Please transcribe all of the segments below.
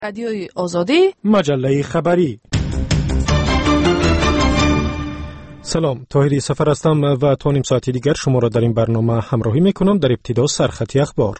رادیوی آزادی، مجله خبری. سلام، طاهری سفر هستم و تا نیم ساعتی دیگر شما را در این برنامه همراهی میکنم. در ابتدا سرخطی اخبار.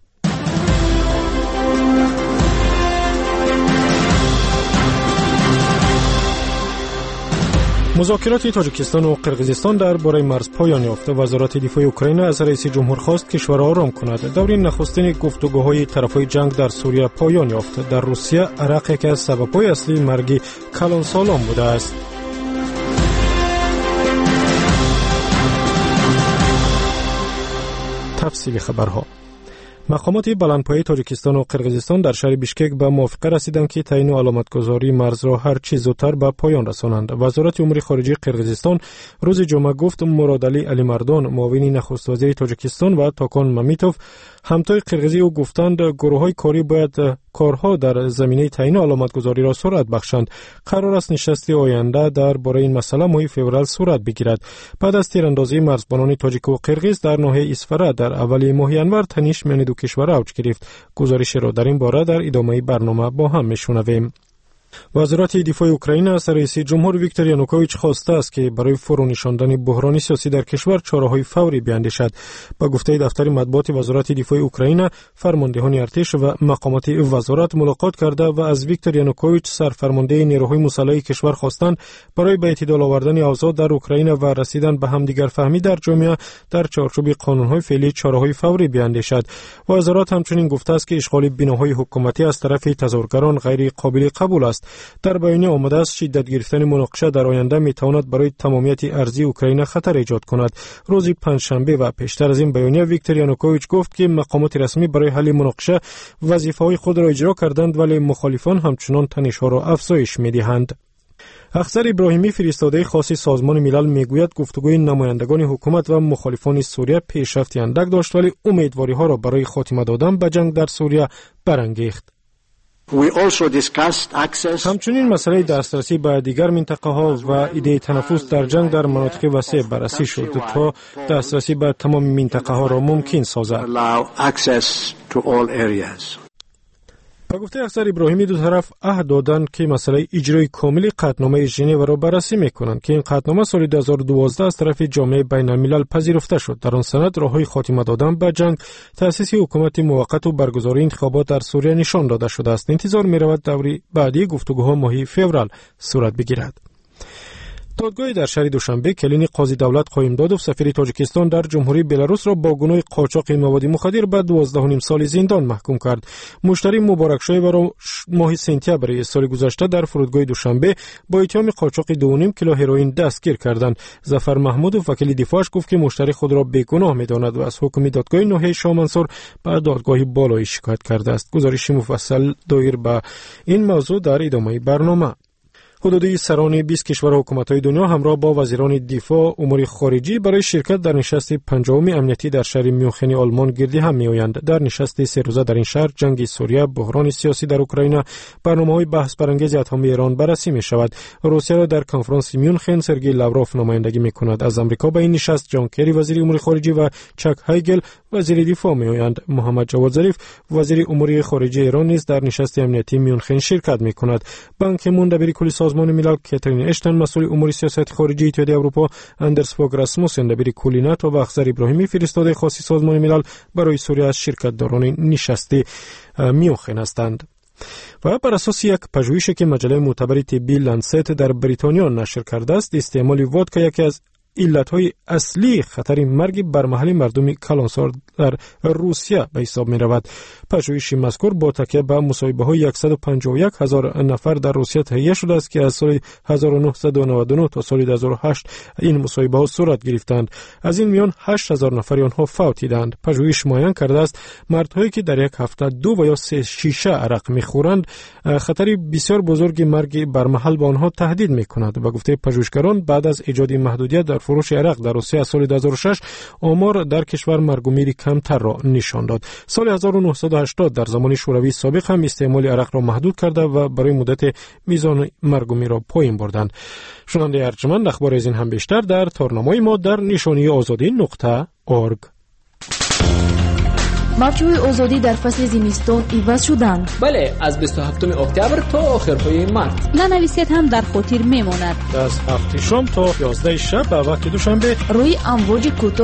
مذاکرات تاجیکستان و قرقیزستان درباره مرز پایان یافت. وزارت دفاع اوکراین از رئیس جمهور خواست کشور را آرام کند. دوره نخستین گفتگوهای طرفای جنگ در سوریه پایان یافت. در روسیه عرق یکی از سبب‌های اصلی مرگ کلان سالان بوده است. تفصیل خبرها. مقامات بلندپایه تاجیکستان و قرقیزستان در شهر بیشکک به موافقه رسیدند که تعیین علامتگذاری مرز را هر چه زودتر به پایان رسانند. وزارت امور خارجه قرقیزستان روز جمعه گفت مرادعلی علیمردان، معاون نخست وزیر تاجیکستان، و تاکان ممیتوف، همتای قرقیزی، او گفتند گروه‌های کاری باید کارها در زمینه تعیین علامتگذاری را سرعت بخشند. قرار است نشست آینده درباره این مسئله ماه فوریه صورت بگیرد. بعد از تیراندازی مرزبانان تاجیک و قرقیز در ناحیه اسفره در اوایل ماه ینور، تنش میان دو کشور اوج گرفت. گزارش را در این باره در ادامه برنامه با هم میشنویم. وزارت دفاع اوکراین از رئیس جمهور ویکتور یانوکوویچ خواسته است که برای فرونشاندن بحران سیاسی در کشور چاره‌های فوری بیاندیشد. با گفته دفتر مطبوعات وزارت دفاع اوکراین، فرماندهان ارتش و مقامات وزارت ملاقات کرده و از ویکتور یانوکوویچ، سرفرمانده نیروهای مسلح کشور، خواستند برای به اعتدال آوردن اوضاع در اوکراین و رسیدن به همدیگر فهمی در جامعه در چارچوب قانون‌های فعلی چاره‌های فوری بیاندیشد. وزارت همچنین گفته است که اشغال بناهای حکومتی از طرف تظاهرگران غیر قابل قبول است. در بیانیه آمده است شدت گرفتن مناقشه در آینده میتواند برای تمامیت ارضی اوکراین خطر ایجاد کند. روز پنجشنبه و پیشتر از این بیانیه ویکتور یانوکوویچ گفت که مقامات رسمی برای حل مناقشه وظیفه‌های خود را اجرا کردند، ولی مخالفان همچنان تنش‌ها را افزایش می‌دهند. افسر ابراهیمی، فرستاده خاص سازمان ملل، میگوید گفتگوی نمایندگان حکومت و مخالفان سوریه پیشرفت اندک داشت، ولی امیدواری‌ها را برای خاتمه دادن به جنگ در سوریه برانگیخت. همچنین مسئله دسترسی به دیگر منطقه ها و ایده تنفس در جنگ در مناطق وسیع بررسی شد تا دسترسی به تمام منطقه ها را ممکن سازد. با گفته افسر ابراهیمی، دو طرف عهد دادند که مسئله اجرای کامل قطعنامه ژنو را بررسی میکنند که این قطعنامه سال 2012 از طرف جامعه بین الملل پذیرفته شد. در آن سند راههای خاتمه دادن به جنگ، تأسیس حکومت موقت و برگزاری انتخابات در سوریه نشان داده شده است. انتظار می‌رود دوره بعدی گفتگوها ماه فوریه صورت بگیرد. دادگاه در شهر دوشنبه کلین قاضی دولت قایمدادوف، سفیر تاجیکستان در جمهوری بلاروس، را با گناه قاچاق مواد مخدر به 12.5 سال زندان محکوم کرد. مشتری مبارکشاه را ماه سپتامبر سال گذشته در فرودگاه دوشنبه با اتهام قاچاق 2.5 کیلو هروئین دستگیر کردند. ظفر محمودوف، وکیل دفاعش، گفت که مشتری خود را بیگناه می‌داند و از حکم دادگاه ناحیه شاه منصور به دادگاه بالایی شکایت کرده است. گزارش مفصل دایر به این موضوع در ادامه برنامه. حدودی سران 20 کشور حکومت‌های دنیا همراه با وزیران دفاع، امور خارجی برای شرکت در نشست 50م امنیتی در شهر میونخن آلمان گردی هم میآیند. در نشست 3 روزه در این شهر جنگ سوریه، بحران سیاسی در اوکراین، برنامه‌های بحث برانگیز اتمی ایران بررسی می‌شود. روسیه را در کنفرانس میونخن سرگئی لاوروف نمایندگی می‌کند. از آمریکا به این نشست جان کری وزیر امور خارجه و چک هایگل وزیر دفاع میآیند. محمد جواد ظریف وزیر امور خارجه ایران نیز در نشست امنیتی میونخن شرکت می‌کند. بان کی مون دبیر کل سازمان ملل، کاترین اشتن مسئول امور سیاست خارجی اتحادیه اروپا، اندرس فوگ راسموسن دبیر کل ناتو و افسر ابراهیمی، فرستاده خاص سازمان ملل برای سوریه از شرکت داران نشست میونخن هستند. و بر اساس یک پژوهشی که مجله معتبر طبی لنست در بریتانیا نشر کرده است، استعمال وودکا یکی از علتهای اصلی خطر مرگ برمحل مردم کلانسار در روسیه به حساب می رود. پژوهش مذکور با تکیه به مصاحبه‌های 151,000 نفر در روسیه تهیه شده است که از سال 1999 تا سال 2008 این مصاحبه‌ها صورت گرفتند. از این میان 8,000 نفر آنها فوتیدند. پژوهش معین کرده است مردهایی که در یک هفته 2 و یا 3 شیشه عرق می‌خورند خطر بسیار بزرگ مرگ برمحل به آنها تهدید می‌کند. و گفته پژوهشگران بعد از ایجاد محدودیت در فروش عرق در روسیه از سال 2006 آمار در کشور مرگ و میر کمتر را نشان داد. سال 1980 در زمان شوروی سابق هم استعمال عرق را محدود کرده و برای مدت میزان مرگ و میر را پایین بردند. شنونده ارجمند، اخبار از این هم بیشتر در تارنامه ما در نشانی آزادی.org. موجهای آزادی در فصل زمستان عوض شدند. بله، از 27 اکتبر تا آخرهای مارس. ننویسید هم در خاطر میماند. از 7 شام تا 11 شب به وقت دوشنبه روی امواج کوتاه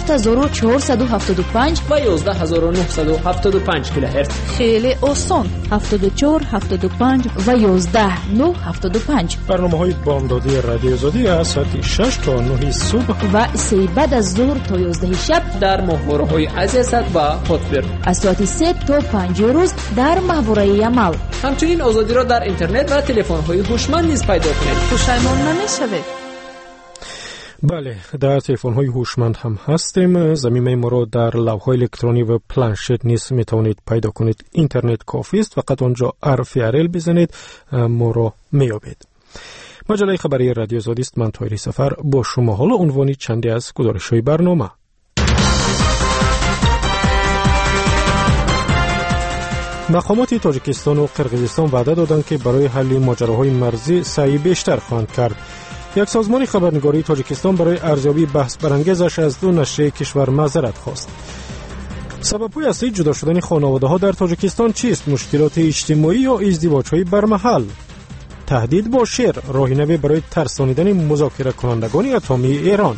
7475 و 11975 کیلوهرتز. خیلی آسان. 74 75 و 11975. برنامه‌های بامدادی رادیو آزادی از ساعت 6 تا 9 صبح و 3 بعد از ظهر تا 11 شب در ماهواره‌های عزیزت و هاتبر. از ساعت 3 تا 5 روز در ماهواره عمل. همچنین آزادی را در اینترنت و تلفن‌های هوشمند نیز پیدا کنید. پشیمان نمی‌شوید. بله، در تلفن‌های هوشمند هم هستیم. ضمیمه ما را در لوح‌های الکترونی و پلنشت نیز میتوانید پیدا کنید. اینترنت کافی است، فقط آنجا RFRL بزنید ما را میابید. مجله خبری رادیو آزادی است. من طاهری سفر با شما. حالا عنوانی چندی از گزارش‌های برنامه. مقامات تاجیکستان و قرقیزستان وعده دادند که برای حل ماجراهای مرزی سعی بیشتر خواهند کرد. یک سازمان خبرنگاری تاجیکستان برای ارزیابی بحث برانگیزش از دو نشریه کشور معذرت خواست. سبب‌های اصلی جدا شدن خانواده‌ها در تاجیکستان چیست؟ مشکلات اجتماعی یا ازدواج‌های برمحل؟ تهدید با شر راهنمایی برای ترسانیدن مذاکره کنندگان اتمی ایران.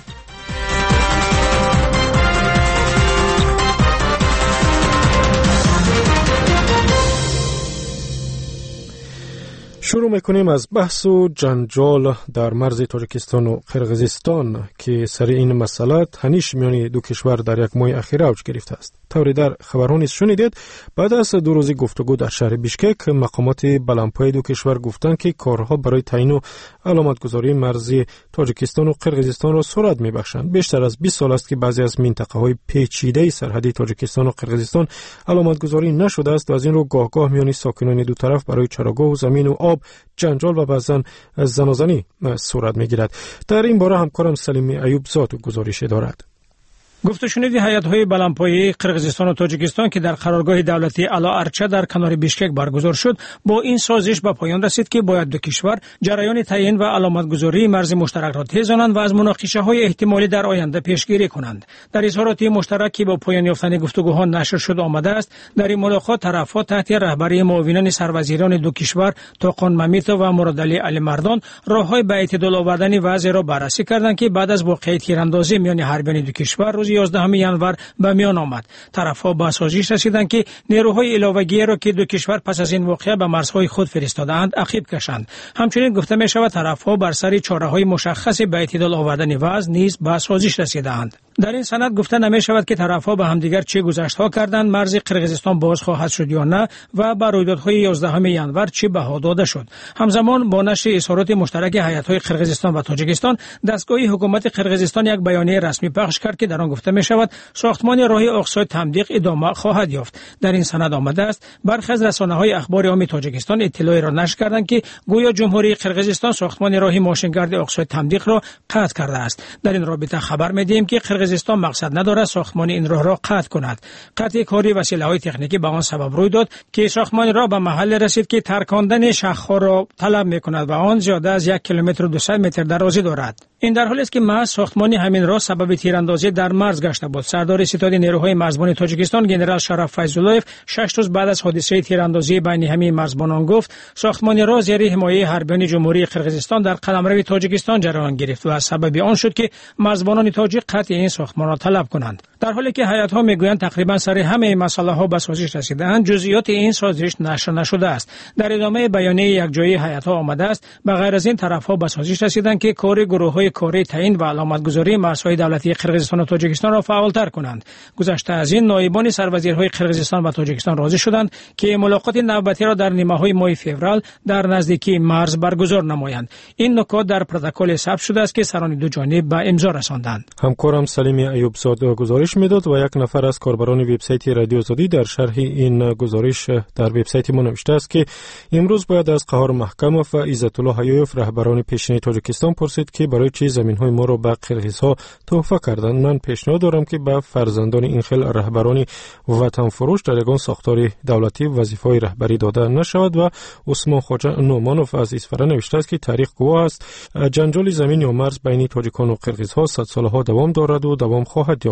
شروع میکنیم از بحث و جنجال در مرز تاجیکستان و قرقیزستان که سر این مسئله تنش میان دو کشور در یک ماه اخیر اوج گرفته است. طوری در خبرها نیز شنیدید بعد از 2 روز گفتگو در شهر بیشکک مقامات بلندپایه دو کشور گفتند که کارها برای تعیین و علامتگذاری مرزی تاجیکستان و قرقیزستان را سرعت میبخشند. بیشتر از 20 سال است که بعضی از منطقه‌های پیچیده سرحدی تاجیکستان و قرقیزستان علامتگذاری نشده است و از این رو گاه میان ساکنان دو طرف برای چراگاه و زمین و آب جنجال و بعضن زنازنی صورت میگیرد. در این باره همکارم سلیم ایوب زاد گزارش دارد. گفته شنید هیئت‌های بلندپایه قرقیزستان و تاجیکستان که در قرارگاه دولتی الا ارچه در کنار بیشکک برگزار شد با این سازش به پایان رسید که باید دو کشور جریان تعیین و علامتگذاری مرز مشترک را تیزانند و از مناقشه‌های احتمالی در آینده پیشگیری کنند. در اظهارات مشترک که با پایان یافتن گفتگوها نشر شد آمده است در این ملاقات طرف‌ها تحت رهبری معاونان سروزیران دو کشور توقان ممیتا و مرادعلی علی مردان راه‌های به اعتدال آوردن وضع را بررسی کردند که بعد از واقعه تیراندازی میان حربیان دو کشور روز 11 ژانویه به میان آمد. طرف‌ها به سازش رسیدند که نیروهای علاوه‌ای را که دو کشور پس از این واقعه به مرزهای خود فرستادند عقب کشند. همچنین گفته می شود طرف‌ها بر سر چاره‌های مشخص به اعتدال آوردن وضع نیز به سازش رسیدند. در این سند گفته نمی شود که طرف‌ها به همدیگر چه گذشت‌ها کردند، مرز قرقیزستان باز خواهد شد یا نه و بر رویدادهای 11 ژانویه چه بها داده شد. همزمان با نشر اظهارات مشترک هیئت‌های قرقیزستان و تاجیکستان دستگاه حکومت قرقیزستان یک بیانیه رسمی پخش کرد که در آن گفته می شود ساختمان راه اقصای تمدیق ادامه خواهد یافت. در این سند آمده است برخی از رسانه‌های اخبار عامی تاجیکستان اطلاعی را نشر کردند که گویا جمهوری قرقیزستان ساختمان راه ماشینگرد اقصای تمدیق را قطع کرده است. در این رابطه خبر می‌دهیم که قرقیزستان مقصد ندارد ساختمان این راه را قطع کند. قطع کاری وسیله‌های تکنیکی به آن سبب روی داد که ساختمان راه به محل رسید که ترکاندن شاخه‌ها را طلب می‌کند و آن زیاده از 1 کیلومتر و 200 متر درازی دارد. این در حالی است که محض ساختمان همین راه سبب تیراندازی در مرز گشته بود. سردار ستاد نیروهای مرزبان تاجیکستان ژنرال شرف فیض‌الله‌یف 6 روز بعد از حادثه تیراندازی بین همین مرزبانان گفت ساختمان راه زیر حمایه حربیان جمهوری قرقیزستان در قلمرو تاجیکستان جریان گرفت و از سبب آن شد که مرزبانان تاجیک قطع این ساختمان را طلب کنند. در حالی که هیئت‌ها میگویند تقریبا سر همه مسائل‌ها به سازش رسیدند، جزئیات این سازش نشر نشده است. در ادامه بیانیه یکجایی هیئت‌ها آمده است به غیر از این طرف‌ها به سازش رسیدند که کار گروه‌های کاری تعیین و علامتگذاری مرزهای دولتی قرقیزستان و تاجیکستان را فعال‌تر کنند. گذشته از این نایبان سروزیرهای قرقیزستان و تاجیکستان راضی شدند که ملاقات نوبتی را در نیمه‌های ماه فوریه در نزدیکی مرز برگزار نمایند. این نکات در پروتکل ثبت شده است که سران دو جانب به امضا رساندند. همکارم سلیم ایوب زاد گزارش میداد و یک نفر از کاربران وبسایت رادیو آزادی در شرح این گزارش در وبسایت ما نوشته است که امروز باید از قهار محکمов و عزت الله حیایف رهبران پیشین تاجیکستان پرسید که برای چه زمین‌های ما را به قرقیزها تحفه کردند. من پیشنهاد دارم که به فرزندان این خیل رهبران وطن فروش در یگان ساختار دولتی وظیفه‌های رهبری داده نشود. و عثمان خواجه نومانوف از اصفهان نوشته است که تاریخ گواه است جنجال زمین یا مرز بین تاجیکان و قرقیزها 100 سالها دوام دارد و دوام خواهد یافت. اگر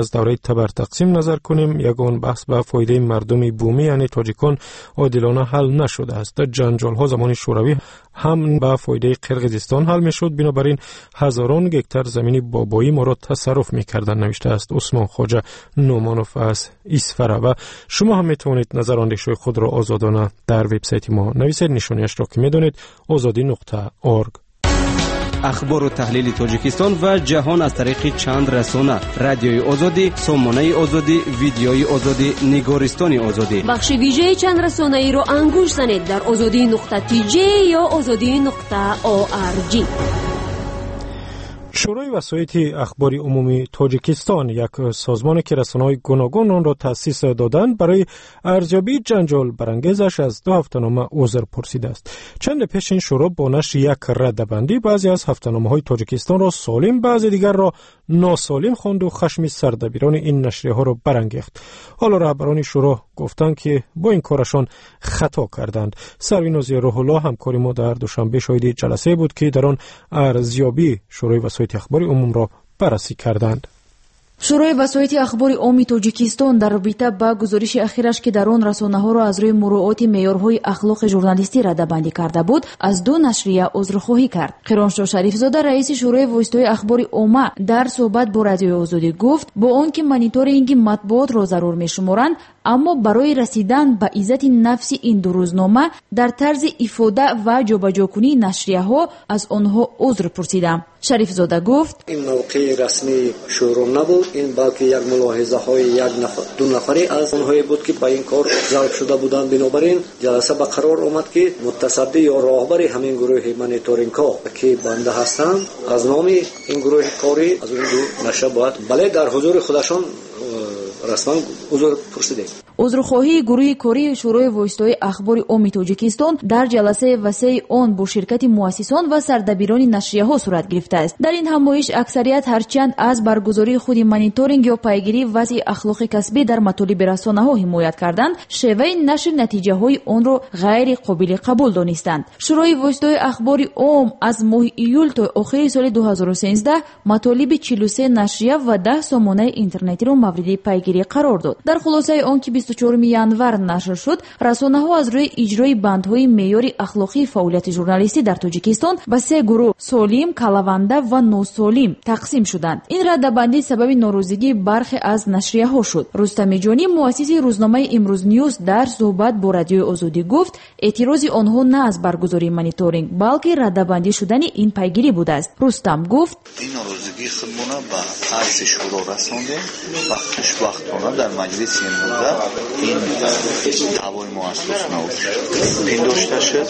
از دوره تبر تقسیم نظر کنیم، یگان بحث به فایده مردم بومی یعنی تاجیکان عادلانه حل نشده است. جنجال ها زمان شوروی هم به فایده قرقیزستان حل می شد، بنابراین هزاران گکتر زمین بابایی ما را تصرف می کردن، نوشته است عثمان خواجه نومانوف از ایسفره. و شما هم می توانید نظر اندیشه خود را آزادانه در وبسایت ما نویسید، نشانیش را که می دانید azadi.org. اخبار و تحلیل تاجیکستان و جهان از طریق چند رسانه: رادیوی آزادی، سامانه آزادی، ویدیوی آزادی، نگارستان آزادی. بخش ویژه چند رسانه ای را انگوش زنید در azadi.tj یا azadi.org. شورای وسایط اخباری عمومی تاجیکستان، یک سازمانی که رسانه‌های گوناگون آن را تأسیس دادند، برای ارزیابی جنجال برانگیزش از 2 هفته‌نامه عذر پرسیده است. چند پیش این شورا با نشر یک رده‌بندی بعضی از هفته‌نامه‌های تاجیکستان را سالم، بعضی دیگر را ناسالم خواند و خشم سردبیران این نشریه‌ها را برانگیخت. حالا رهبران شورا گفتند که با این کارشان خطا کردند. سروینازی روح الله همکار ما در دوشنبه شاهد جلسه بود که در آن ارزیابی شورای وسایط اخباری عموم را بررسی کردند. شورای وسایط اخباری عمومی تاجیکستان در رابطه با گزارش اخیرش که در آن رسانه‌ها را از روی مراعات معیارهای اخلاق ژورنالیستی رده‌بندی کرده بود، از 2 نشریه عذرخواهی کرد. قیرانشاه شریفزاده رئیس شورای وسایط اخباری عمومی در صحبت با رادیوی آزادی گفت با آنکه مانیتورینگ مطبوعات را ضرور می‌شمارند، اما برای رسیدن به عزت نفس این 2 روزنامه در طرز ifade و جابجاکنی نشریه‌ها از آنها عذر پرسیدم. شریفزاده گفت این موقع رسمی شروع نبود، این بلکه یک ملاحظه های 2 نفری از اونهایی بود که با این کار ضرب شده بودند. بنابراین جلسه به قرار آمد که متصدی یا راهبر همین گروه مانیتورینگ ها که بنده هستند از نام این گروه کاری از اون 2 نشریه باید بله در حضور خودشان رسما عذر پرسیده. عذرخواهی گروه کاری شورای وسایط اخباری عمومی تاجیکستان در جلسه وسیع آن با شرکت مؤسسان و سردبیران نشریه‌ها صورت گرفته است. در این همایش اکثریت هرچند از برگزاری خود مانیتورینگ یا پیگیری وضع اخلاق کسبی در مطالب رسانه‌ها حمایت کردند، شیوه نشر نتیجه‌های آن را غیر قابل قبول دانستند. شورای وسایط اخباری عمومی از ماه ایول تا آخر سال 2013 مطالب 43 نشریه و 10 سامانه اینترنتی را مورد پیگیری قرار داد. در خلاصه آن که 24 ینور نشر شد، رسانه‌ها از روی اجرای بندهای معیار اخلاقی فعالیت ژورنالیستی در تاجیکستان به 3 گروه سالم، کلاونده و ناسالم تقسیم شدند. این رده‌بندی سبب ناراضگی برخی از نشریه‌ها شد. رستم جانی مؤسس روزنامه امروز نیوز در صحبت با رادیوی آزادی گفت اعتراض آنها نه از برگزاری مانیتورینگ بلکه رده‌بندی شدن این پیگیری بوده است. رستم گفت این ناراضگی خودمون به عرض شورا رساندیم و خوشبختانه در مجلس امروز این دعوای ما از این داشته شد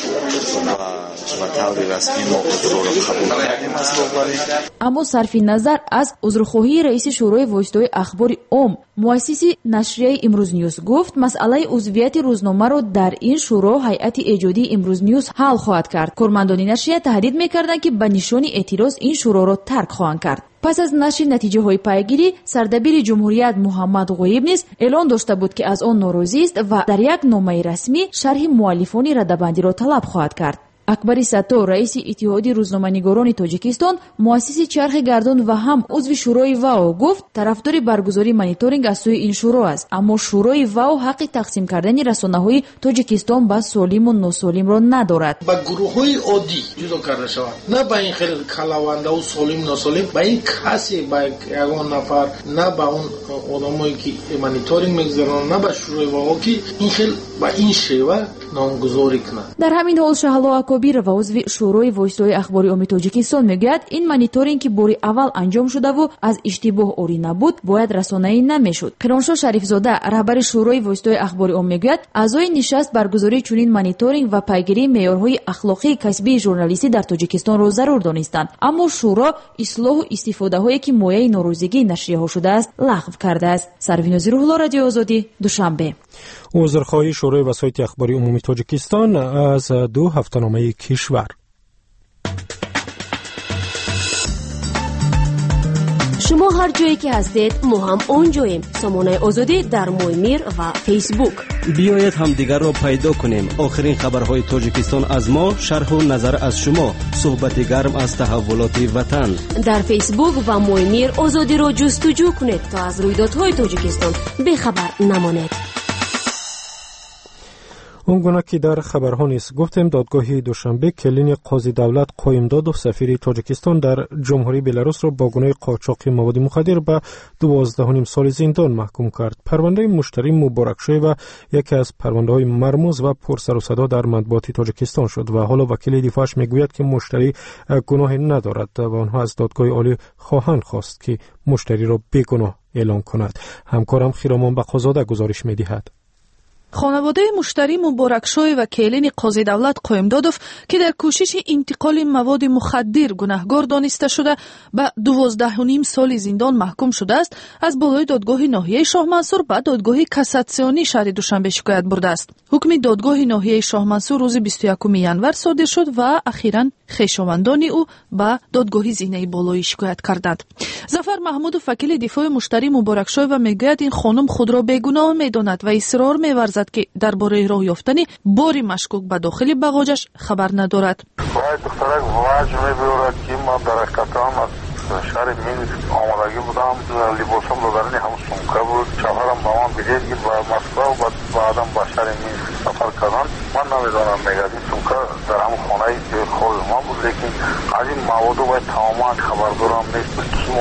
و طور رسمی ما قرار را قبول کردیم از راهبری. اما صرف نظر از عذرخواهی رئیس شورای وسایط اخباری عمومی مؤسس نشریه امروز نیوز گفت مسئله عضویت روزنامه را در این شورا هیئت ایجادی امروز نیوز حل خواهد کرد. کارمندان نشریه تهدید می‌کردند که به نشان اعتراض این شورا را ترک خواهند کرد. پس از نشر نتیجه های پیگیری، سردبیر جمهوریت محمد غویب نیز اعلان داشته بود که از آن ناراضی است و در یک نامه رسمی شرح مؤلفان رده‌بندی را طلب خواهد کرد. اکبری ستو رئیس اتحادیه روزنامه‌نگاران تاجیکستان مؤسس چرخ گردون و هم عضو شورای واو گفت طرفدار برگزاری مانیتورینگ از سوی این شورا است، اما شورای واو حق تقسیم کردن رسانه‌های تاجیکستان به سالم و ناسالم را ندارد. با گروه‌های عادی جدا کرده شود، نه با این خیلی کلاونده و سالم ناسالم، با این کسی با یگان نفر، نه با اون آدمایی که مانیتورینگ می‌گذارن، نه با شورای واو که این خیلی با این شیوه نامگذاری کنند. در همین حال شهلا اکابیر و عضو شورای وسایط اخباری عمومی تاجیکستان میگوید این مانیتورینگ که باری اول انجام شده و از اشتباه عاری نبود باید رسانه‌ای نمیشد. قیرانشاه شریفزاده رهبر شورای وسایط اخباری عمومی میگوید اعضای نشست برگزاری چنین مانیتورینگ و پیگیری معیارهای اخلاقی کسبی ژورنالیستی در تاجیکستان را ضرور دانستند، اما شورا اصلاح و استفاده‌هایی که مایه ناراضگی نشریه‌ها شده است لغو کرده است. سروینازی روح الله، رادیو آزادی، دوشنبه. عذرخواهی شورای وسایط اخباری عمومی تاجیکستان از 2 هفته‌نامه کشور. شما هر جایی که هستید ما هم اونجاییم. سامانه آزادی در مویمیر و فیسبوک. بیایید هم دیگر را پیدا کنیم. آخرین خبرهای تاجیکستان از ما، شرح و نظر از شما، صحبت گرم از تحولات وطن. در فیسبوک و مویمیر آزادی را جستجو کنید تا از رویدادهای تاجیکستان بی‌خبر نمانید. اونگونه که در خبرها نیست گفتیم دادگاه دوشنبه کلین قاضی دولت قایمدادوف سفیر تاجیکستان در جمهوری بلاروس را با گناه قاچاق مواد مخدر به 12.5 سال زندان محکوم کرد. پرونده مشتری مبارکشوی و یکی از پرونده‌های مرموز و پرسر و صدا در مطبوعات تاجیکستان شد و حالا وکیل دفاعش میگوید که مشتری گناه ندارد و آنها از دادگاه عالی خواهند خواست که مشتری را بیگناه اعلام کند. همکارم خیرامان بقازاده گزارش می‌دهد. خانواده مشتری مبارکشوی و کلین قاضی دولت قایمدادوف که در کوشش انتقال مواد مخدر گناهکار دانسته شده به 12.5 سال زندان محکوم شده است، از بالای دادگاه ناحیه شاه منصور به دادگاه کاساتسیونی شهر دوشنبه شکایت برده است. حکم دادگاه ناحیه شاه منصور روز 21 январ صادر شد و اخیراً خویشاوندان او به دادگاه زینه بالایی شکایت کردند. ظفر محمودوف وکیل دفاع مشتری مبارکشوی و میگوید این خانم خود را بیگناه میداند و اصرار می‌ورزد که درباره راه یافتن باری مشکوک به داخل باغاجش خبر ندارد. باید دخترک واج می‌برد که ما در قطعان از شهر مینسک آمادگی بودم، لباسم دادرنی هم سمکه بود، شوهرم با من بیدید که با مسکو و بعدم با شهر مینسک سفر کردن. من نمیدانم میگد این سمکه در هم خانه خواب ما بود، لیکن از این موادو باید تماما خبر دارم نیست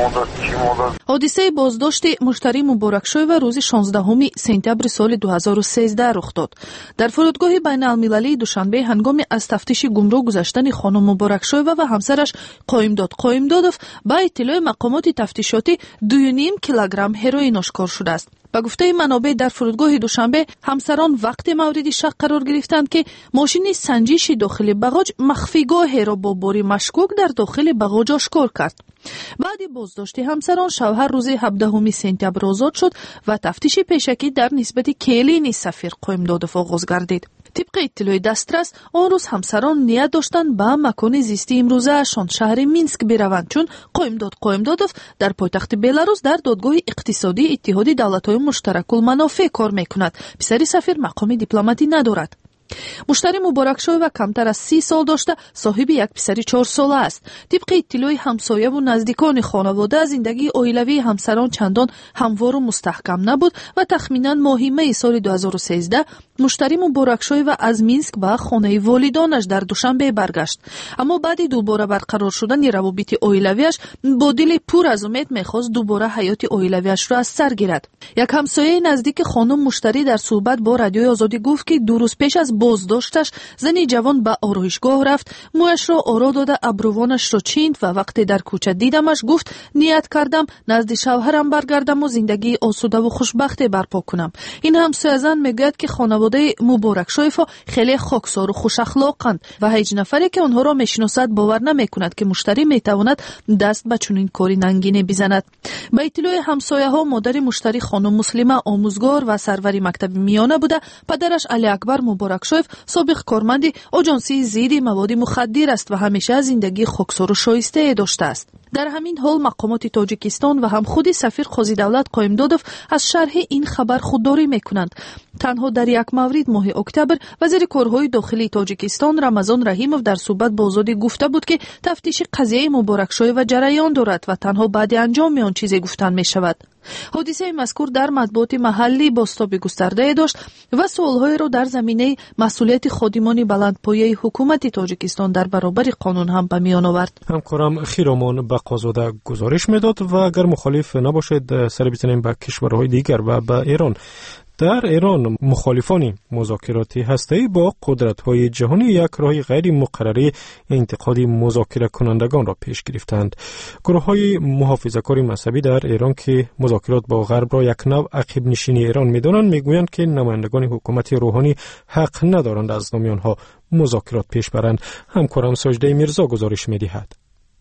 چی مدت. حادثه بازداشت مشتری مبارکشوی و روز 16 سپتامبر سال 2013 رخ داد. در فرودگاه بین المللی دوشنبه هنگام از تفتیش گمرک گذشتن خانم مبارکشوی و همسرش قایمدادوف با اطلاع مقامات تفتیشاتی 2.5 کیلوگرم هروئین آشکار شده است. با گفته منابع در فرودگاه دوشنبه همسران وقت مورد شک قرار گرفتند که ماشین سنجش داخل باغاج مخفیگاه را با باری مشکوک در داخل باغاج آشکار کرد. بعد بازداشت همسران شوهر روز 17 سپتامبر آزاد شد و تفتیش پیشکی در نسبت کلین سفیر قایمدادوف آغاز گردید. طبق اطلاع دسترس آن روز همسران نیت داشتند به مکان زیستی امروزه اشان شهر مینسک بروند، چون قایمدادوف در پایتخت بلاروس در دادگاه اقتصادی اتحاد دولت‌های مشترک المنافع کار میکند. پسر سفیر مقام دیپلماتی ندارد. مشتری مبارکشوی و کمتر از 30 سال داشته صاحب یک پسر 4 ساله است. طبق اطلاع همسایه و نزدیکان خانواده زندگی عائلوی همسران چندان هموار و مستحکم نبود و تخمینا ماه می سال 2013 مشتری مبارکشوی و از مینسک به خانه والدانش در دوشنبه برگشت. اما بعد دوباره برقرار شدن روابط عائلویش با دل پر از امید می‌خواست دوباره حیات عائلویش را از سر گیرد. یک همسایه نزدیک خانم مشتری در صحبت با رادیوی آزادی گفت که 2 روز پیش از بازداشتش زنی جوان به آرایشگاه رفت، مویش را آرا داده ابروانش را چیند و وقتی در کوچه دیدمش گفت نیت کردم نزد شوهرم برگردم و زندگی آسوده و خوشبختی برپا کنم. این همسایه زن میگوید که خانواده مبارکشویفا خیلی خاکسار و خوش اخلاقند و هیچ نفری که آنها را میشناسد باور نمیکند که مشتری میتواند دست به چنین کاری ننگینی بزند. با اطلاع همسایه ها مادر مشتری خانم مسلمه آموزگار و سروری مکتب میانه بوده، پدرش علی اکبر مبارکشویف سابق کارمند آژانسی ضد مواد مخدر است و همیشه زندگی خاکسار و شایسته داشته است. در همین حال مقامات تاجیکستان و هم خود سفیر قاضی دولت قایمدادوف از شرح این خبر خودداری میکنند. تنها در یک مورد ماه اکتبر وزیر کارهای داخلی تاجیکستان رمضان رحیموف در صحبت با آزادی گفته بود که تفتیش قضیه مبارکشوی و جریان دارد و تنها بعد انجام آن چیزی گفتن می شود. حادثه مذکور در مطبوعات محلی بازتاب گسترده داشت و سوالهای را در زمینه مسئولیت خادمان بلندپایه حکومت تاجیکستان در برابر قانون هم به میان آورد. همکارم خیرامان بقازاده گزارش میداد و اگر مخالف نباشد سر بزنیم به کشورهای دیگر و به ایران. در ایران مخالفان مذاکرات هسته‌ای با قدرت‌های جهانی یک راه غیر مقرری انتقاد مذاکره کنندگان را پیش گرفتند. گروه‌های محافظه‌کار مذهبی در ایران که مذاکرات با غرب را یک نوع عقب نشینی ایران می‌دانند می‌گویند که نمایندگان حکومت روحانی حق ندارند از نام آنها مذاکرات پیش برند. همکارم ساجده میرزا گزارش می‌دهد.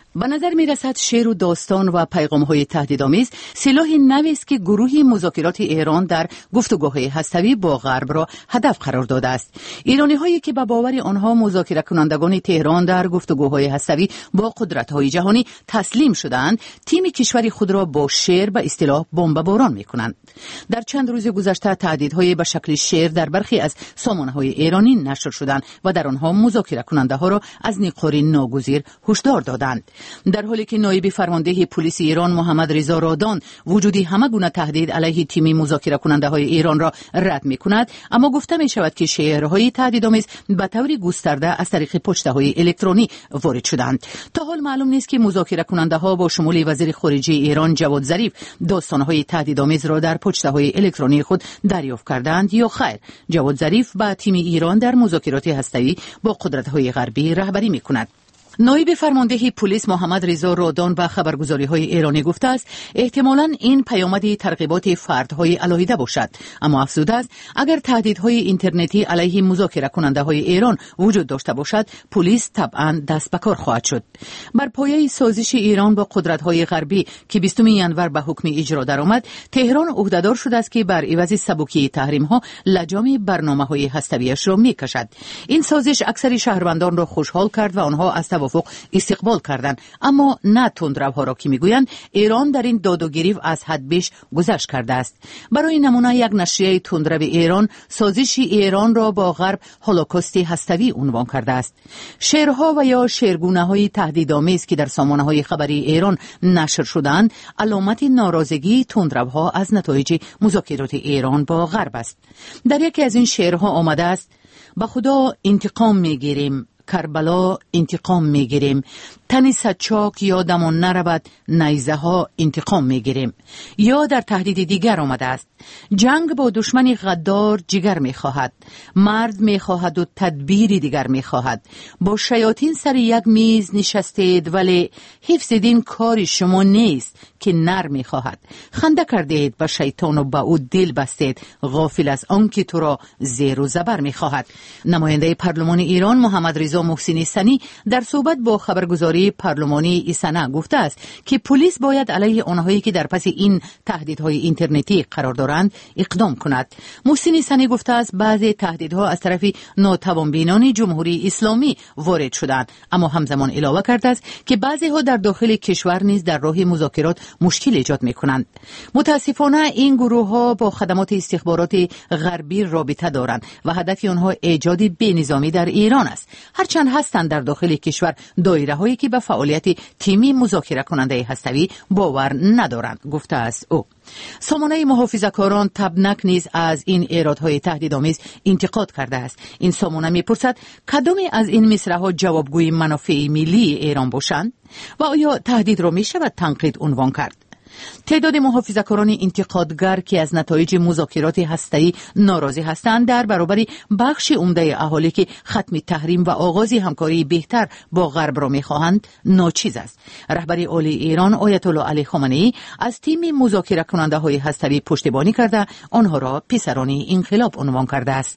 به نظر می رسد شعر و داستان و پیغام‌های تهدیدآمیز سلاح نوی است که گروه مذاکرات ایران در گفتگوهای هسته‌ای با غرب را هدف قرار داده است. ایرانی‌هایی که به باور آنها مذاکره کنندگان تهران در گفتگوهای هسته‌ای با قدرت‌های جهانی تسلیم شدند، تیم کشور خود را با شعر به اصطلاح بمباران می‌کنند. در چند روز گذشته تهدیدهای به شکل شعر در برخی از سامانه‌های ایرانی نشر شدند و در آنها مذاکره کننده‌ها را از نیقار ناگزیر هشدار دادند. در حالی که نایب فرمانده پلیس ایران محمد رضا رادان وجودی همه گونه تهدید علیه تیم مذاکره کننده های ایران را رد می کند، اما گفته می شود که شعرهای تهدیدآمیز به طور گسترده از طریق پشته های الکترونی وارد شدند. تا حال معلوم نیست که مذاکره کننده ها با شمول وزیر خارجه ایران جواد ظریف داستان های تهدیدآمیز را در پشته های الکترونی خود دریافت کردند یا خیر. جواد ظریف با تیم ایران در مذاکرات هسته‌ای با قدرت های غربی رهبری می کند. نایب فرمانده پلیس محمد رضا رادان به خبرگزاری‌های ایرانی گفته است احتمالاً این پیامد ترغیبات فردهای علیحده باشد، اما افزوده است اگر تهدیدهای اینترنتی علیه مذاکره کننده‌های ایران وجود داشته باشد، پلیس طبعاً دست به کار خواهد شد. بر پایه سازش ایران با قدرت‌های غربی که 20 ینور به حکم اجرا درآمد، تهران عهده‌دار شده است که بر عوض سبکی تحریم‌ها لجام برنامه‌های هسته‌ایش را می‌کشد. این سازش اکثر شهروندان را خوشحال کرد و آنها از استقبال کردند، اما نه تندروها را که میگویند ایران در این داد و گریف از حد بیش گذشت کرده است. برای نمونه یک نشریه تندرو ایران سازش ایران را با غرب هولوکاست هسته‌ای عنوان کرده است. شعرها و یا شعرگونه‌های تهدیدآمیز که در سامانه‌های خبری ایران نشر شدند علامت ناراضگی تندروها از نتایج مذاکرات ایران با غرب است. در یکی از این شعرها آمده است: به خدا انتقام میگیریم، کربلا انتقام میگیریم، تنی سچاک یادمون نرود، نیزه ها انتقام میگیریم. یا در تهدید دیگر آمده است: جنگ با دشمن غدار جگر میخواهد، مرد میخواهد و تدبیری دیگر میخواهد. با شیاطین سر یک میز نشستید، ولی حفظ دین کار شما نیست که نر میخواهد. خنده کردید به شیطان و به او دل بستید، غافل از آن که تو را زیر و زبر میخواهد. نماینده پارلمان ایران محمد رضا محسنی سنی در صحبت با خبرگزاری پارلمانی ایسنا گفته است که پلیس باید علیه آنهایی که در پس این تهدیدهای اینترنتی قرار دارند اقدام کند. محسنی سنی گفته است بعضی تهدیدها از طرف ناتوانبینان جمهوری اسلامی وارد شدند، اما همزمان علاوه کرده است که بعضی ها در داخل کشور نیز در راه مذاکرات مشکل ایجاد می‌کنند. متاسفانه این گروه ها با خدمات استخبارات غربی رابطه دارند و هدف آنها ایجاد بی‌نظامی در ایران است. هرچند هستند در داخل کشور دایره‌هایی که به فعالیت تیمی مذاکره کننده هسته‌ای باور ندارند، گفته است او. سامانه محافظه‌کاران تبنک نیز از این ایرادهای تهدیدآمیز انتقاد کرده است. این سامانه می‌پرسد کدامی از این مصرع‌ها جوابگوی منافع ملی ایران باشند و آیا تهدید را می‌شود تنقید عنوان کرد؟ تعداد محافظه‌کاران انتقادگر که از نتایج مذاکرات هسته‌ای ناراضی هستند در برابر بخش عمده اهالی که ختم تحریم و آغاز همکاری بهتر با غرب را می‌خواهند ناچیز است. رهبر عالی ایران آیت الله علی خامنه‌ای از تیم مذاکره کننده‌های هسته‌ای پشتیبانی کرده آنها را پسران انقلاب عنوان کرده است.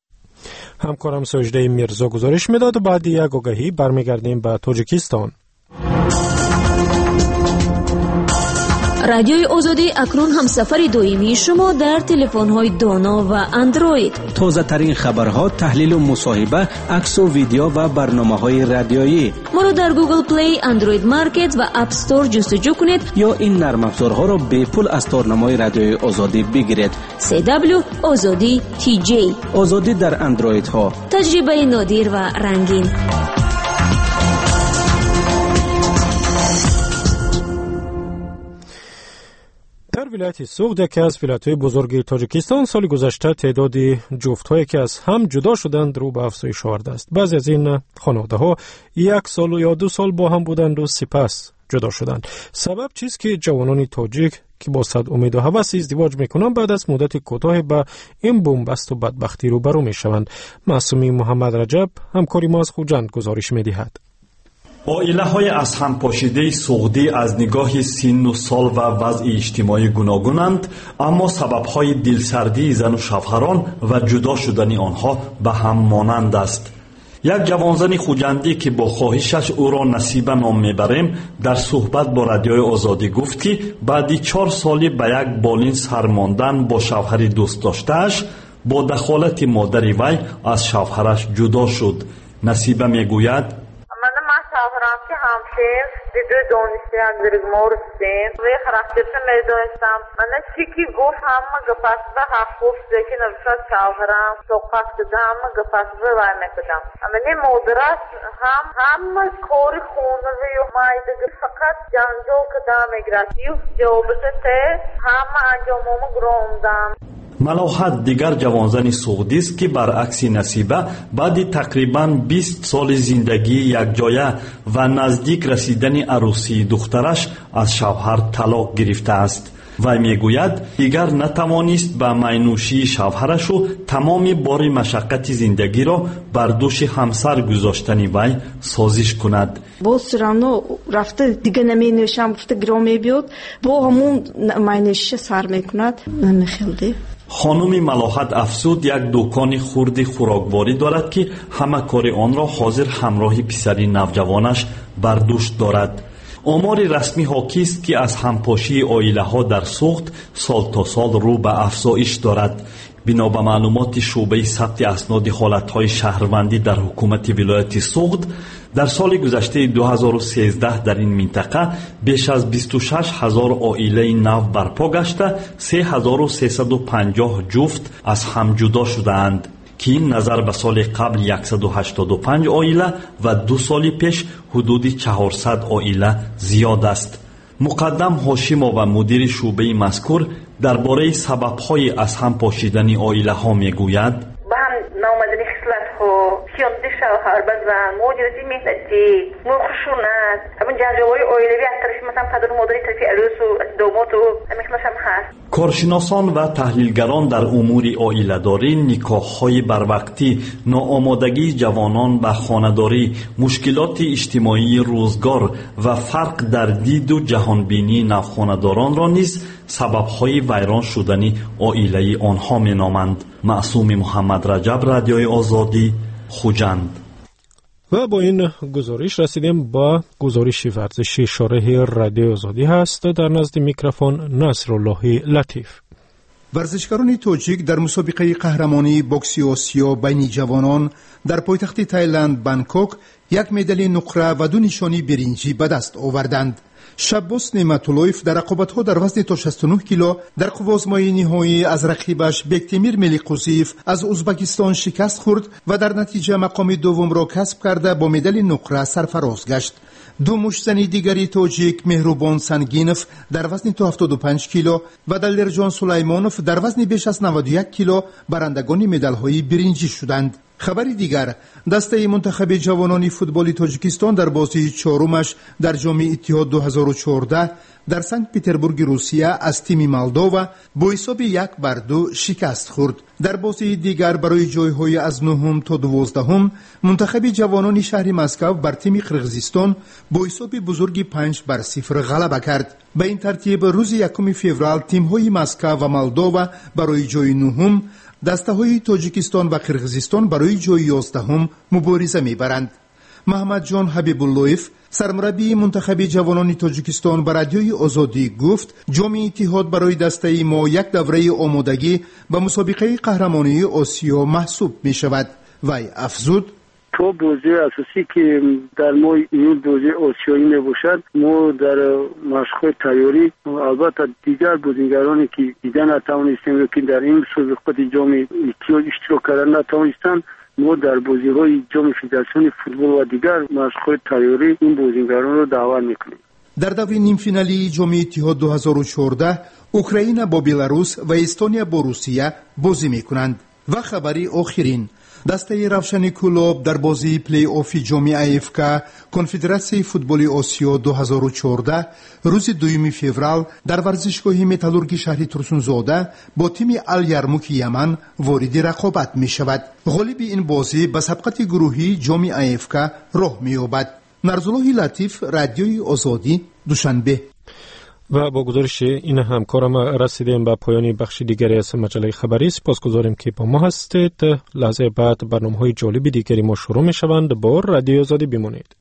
همکارم سجده میرزا گزارش میداد و بعد یک آگهی برمیگردیم به تاجیکستان. رادیوی آزادی اکنون هم سفر دائمی شما در تلفن‌های دانا و اندروید. تازه ترین خبرها، تحلیل و مصاحبه، عکس و ویدیو و برنامه‌های رادیویی. ما رو در گوگل پلی، اندروید مارکت و اپ استور جستجو کنید یا این نرم افزارها را به پول از تارنمای رادیوی آزادی بگیرید. CW آزادی TJ. آزادی در اندروید ها. تجربه نادر و رنگین. در ولایت سوغد، یکی از ولایت‌های بزرگ تاجیکستان، سال گذشته تعداد جفت‌هایی که از هم جدا شدند رو به افزایش آورده است. بعضی از این خانواده‌ها 1 سال یا 2 سال با هم بودند و سپس جدا شدند. سبب چیست که جوانان تاجیک که با صد امید و هوس ازدواج میکنند بعد از مدت کوتاه به این بنبست و بدبختی روبرو میشوند. معصومی محمد رجب همکاری ما از خوجند گزارش میدهد. عائله‌های از هم پاشیده سوغدی از نگاه سن و سال و وضع اجتماعی گوناگونند، اما سبب‌های دلسردی زن و شوهران و جدا شدن آنها به هم مانند است. یک جوانزن خوجندی که با خواهشش او را نصیبه نام میبریم در صحبت با رادیوی آزادی گفت که بعد 4 سالی به یک بالین سر ماندن با شوهر دوست داشته‌اش با دخالت مادر وی از شوهرش جدا شد. نصیبه میگوید شوهرم که همسر دیگه دانشی اندرگ مورستیم و خراشترش میدونستم من چی که گفت همه گفت به حق گفت که نوشت شوهرم صحبت کده همه گفت به وای میکدم اما نی مادرش همه کاری خونه و مایده فقط جنجال کده میگرد یو جوابش ته همه انجامم گرومدم. ملاحت دیگر جوانزن سعودی است که برعکس نصیبه بعد تقریباً 20 سال زندگی یک جایه و نزدیک رسیدن عروسی دخترش از شوهر طلاق گرفته است. وی میگوید دیگر نتوانست به مینوشی شوهرش و تمام بار مشقت زندگی را بر دوش همسر گذاشتن وی سازش کند. باز سرانو رفته دیگه نمینوشم گفته گرامی بیاد با همون مینوشی سر میکند نمیخیلده. خانم ملاحت افزود یک دکان خرد خوراکواری دارد که همه کار آن را حاضر همراه پسری نوجوانش بر دوش دارد. آمار رسمی حاکی است که از همپاشی عائله ها در سوخت سال تا سال رو به افزایش دارد. بنا به معلومات شعبه ثبت اسناد حالتهای شهروندی در حکومت ولایت سوخت در سال گذشته 2013 در این منطقه بیش از 26,000 عائله نو برپا گشته 3,350 جفت از هم جدا شده‌اند که این نظر به سال قبل 185 عائله و 2 سال پیش حدود 400 عائله زیاد است. مقدم هاشم و مدیر شعبه مذکور درباره سبب‌های از هم پاشیدن عائله ها میگوید به هم نامدنی خصلت ها خیانت شوهر به زن موجودی مهنتی خشونت همون جنجال‌های عائلوی از طرف مثلا پدر و مادر طرف عروس و داماد و همین هم هست. کارشناسان و تحلیلگران در امور عائله‌داری، نکاح‌های بروقتی، ناآمادگی جوانان به خانه‌داری، مشکلات اجتماعی روزگار و فرق در دید و جهانبینی نوخانه‌داران را نیز سبب‌های ویران شدن عائله آنها می‌نامند. معصوم محمد رجب، رادیوی آزادی، خوجند. و با این گزارش رسیدیم با گزارش ورزشی شارح رادیو آزادی هست. در نزد میکروفون نصرالله لطیف. ورزشکاران توجیک در مسابقه قهرمانی بوکسی آسیا بین جوانان در پایتخت تایلند بانکوک یک مدال نقره و 2 نشانی برنجی به دست آوردند. شبوس نعمت‌اللهیف در رقابت‌ها در وزن تا 69 کیلو در قوازمای نهایی از رقیبش بکتیمیر ملیقوزیف از ازبکستان شکست خورد و در نتیجه مقام دوم را کسب کرده با مدال نقره سرفراز گشت. 2 مشتزن دیگری توجیک مهربان سنگینف در وزن تا 75 کیلو و دلرجان سلیمانوف در وزن بیش از 91 کیلو برندگان مدال‌های برنجی شدند. خبری دیگر، دسته منتخب جوانان فوتبال تاجیکستان در بازی چهارمش در جام اتحاد 2014 در سنت پترزبورگ روسیه از تیم مالدووا با حساب 1-2 شکست خورد. در بازی دیگر برای جایهای از 9 تا 12 منتخب جوانان شهر مسکو بر تیم قرقیزستان با حساب بزرگی 5-0 غلبه کرد. به این ترتیب روز 1 فوریه تیم‌های مسکو و مالدووا برای جای 9 دسته های تاجیکستان و قرقیزستان برای جای 11 مبارزه می‌برند. محمد جان حبیب‌اللهیف، سرمربی منتخب جوانان تاجیکستان، به رادیوی آزادی گفت جام اتحاد برای دسته ما یک دوره آمادگی به مسابقه قهرمانی آسیا محسوب می‌شود. وی افزود تو بازی اساسی که در ما این بازی آسیایی میباشد، ما در مشق تیاری البته دیگر بازیگرانی که دیگر نتوانستیم که در این مسابقه جام اتحاد اشتراک کردن نتوانستند، ما در بازی‌های جام فدراسیون فوتبال و دیگر مشق تیاری این بازیگران را دعوت میکنیم. در دور نیم فینالی جام اتحاد 2014 اوکراین با بلاروس و استونیا با روسیه بازی میکنند. و خبری آخرین، دسته روشن کلوب در بازی پلی آف جام AFK کنفدراسیون فوتبال آسیا 2014 روز 2 فوریه در ورزشگاه متالورگی شهر ترسونزاده با تیم الیرموک یمن وارد رقابت می شود. غالب این بازی به سبقت گروهی جام AFK راه می یابد. نصرالله لطیف، رادیوی آزادی، دوشنبه. و با گزارش این همکارم رسیدیم به پایان بخش دیگری از مجله خبری. سپاسگزاریم که با ما هستید. لحظه بعد برنامه‌های جالب دیگری ما شروع می‌شوند. با رادیو آزادی بمانید.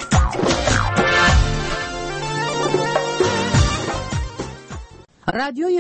رادیوی